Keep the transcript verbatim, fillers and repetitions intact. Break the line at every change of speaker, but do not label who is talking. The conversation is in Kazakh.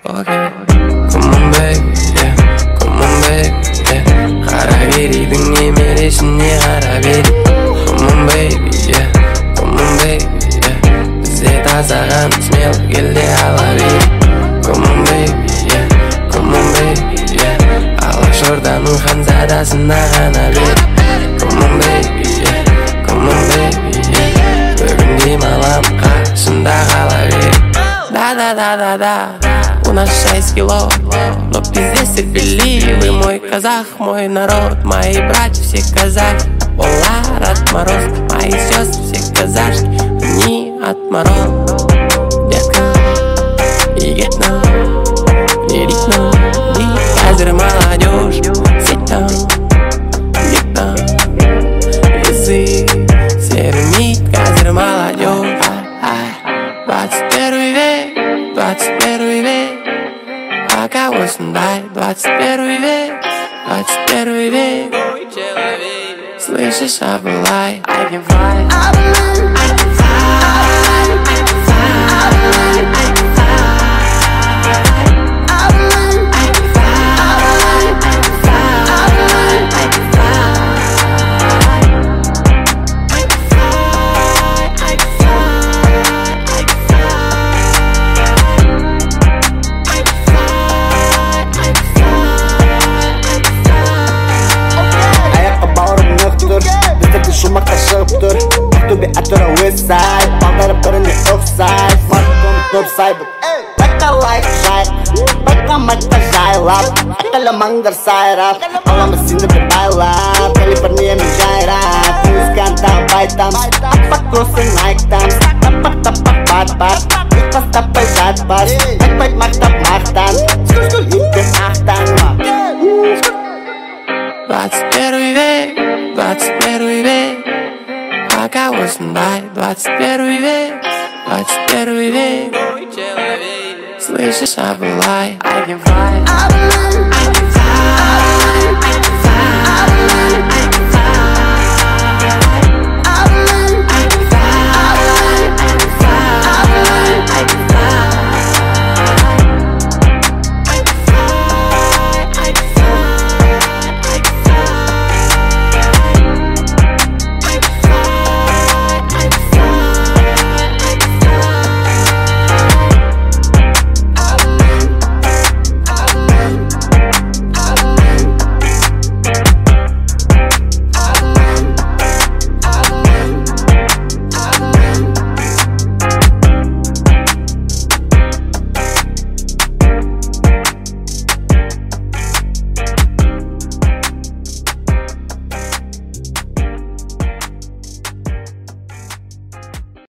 Okay. Come on baby, yeah. Come on baby, yeah. Қара берейдің немерешіне қара бер. Come on baby, yeah. Come on baby, yeah. Бізде тазаған смел келде ала бер. Come on baby, yeah. Come on baby, yeah. Алашорданың ханзадасына ғана бер. Come on baby, yeah. Come on baby, yeah. Бүгін демалам қасында қала бер. Да-да-да-да-да. У нас шесть кило, но пиздец терпеливый. Мой казах, мой народ, мои братья все казахи. Олар отмороз, мои сестры все казашки. Они отмороз, детка, егетна, не ритно. И қазір молодежь, сеть там, где-то язык сермит, қазір молодежь. Двадцать первый век, двадцать первый век. Пока осендай, двадцать первый век, двадцать первый век. Слышишь, обылай, I can fly, I can fly, I can fly, I can fly, I can fly. Шумаққа шығып тұр Ақтөбе атыра Westside Балдары біріне офсайд Смартфон топ-сайд Байқа лайк жайық Байқа матқа жайлап Ақаламаңдар сайрап Аламыз сені бір байлап Калифорниямен жайрап Музыканы тағы байтамыз Аппақ кроссы найктамыз Таппақ-таппақ бат-бат Ұйқас таппай жатпас Айтпайт мақтап мақтан Скүл-скүл иттен ақтан Двадцать первый век, двадцать первый век. Пока осендай, двадцать первый век, двадцать первый век. Слышишь, обылай, I can fly, I can fly.